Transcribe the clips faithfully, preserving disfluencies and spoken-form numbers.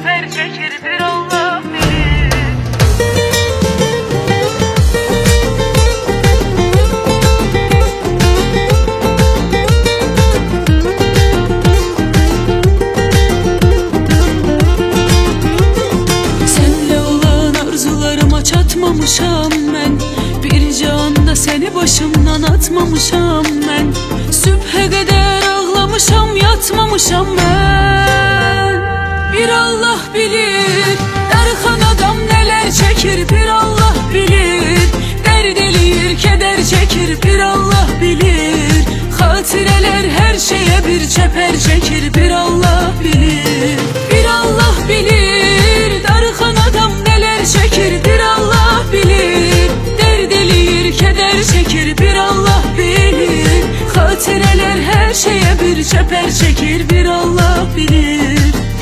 çeper çekir bir Allah bilir. Senle olan arzularıma çatmamışam ben, bir canda seni başımdan atmamışam ben. Sübhe kadar ağlamışam, yatmamışam ben. Bir Allah bilir, darxan adam neler çekir bir Allah bilir. Derd eləyir, keder çekir bir Allah bilir. Hatireler her şeye bir çeper çekir bir Allah bilir. Bir Allah bilir, darxan adam neler çekir bir Allah bilir. Derd eləyir, keder çekir bir Allah bilir. Hatireler her şeye bir çeper çekir bir Allah bilir.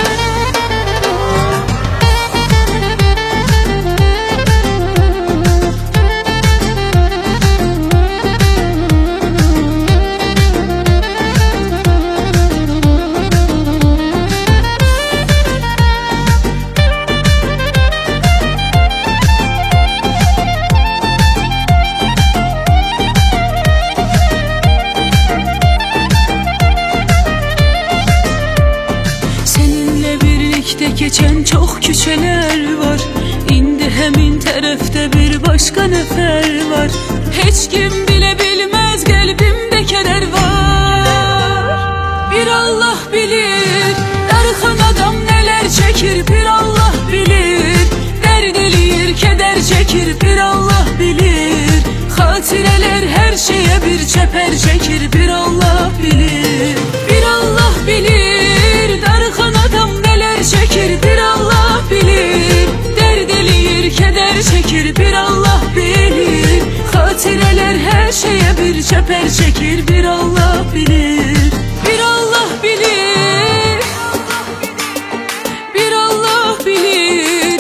Geçen çok küçeler var, indi hemin tərəfdə bir başka nefer var. Heç kim bile bilmez kalbimde keder var. Bir Allah bilir, darxan adam neler çekir bir Allah bilir. Derd eləyir, keder çekir bir Allah bilir. Hatireler her şeye bir çeper çekir bir Allah bilir. Bir Allah bilir, darxan adam neler çekir bir Allah bilir. Derd eləyir, keder çekir bir Allah bilir. Hatireler her şeye bir çeper çekir bir Allah bilir. Bir Allah bilir, bir Allah bilir,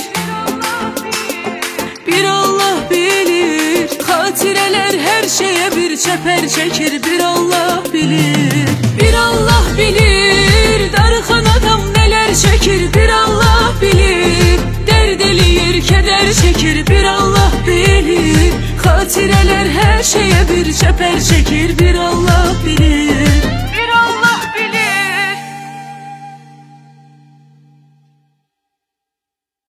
bir Allah bilir. Hatireler her şeye bir çeper çekir bir Allah bilir. Bir Allah bilir, darxan adam neler çekir bir Allah bilir. Derd eləyir, keder çekir bir Allah bilir. Hatireler her şeye bir çeper çekir bir Allah bilir.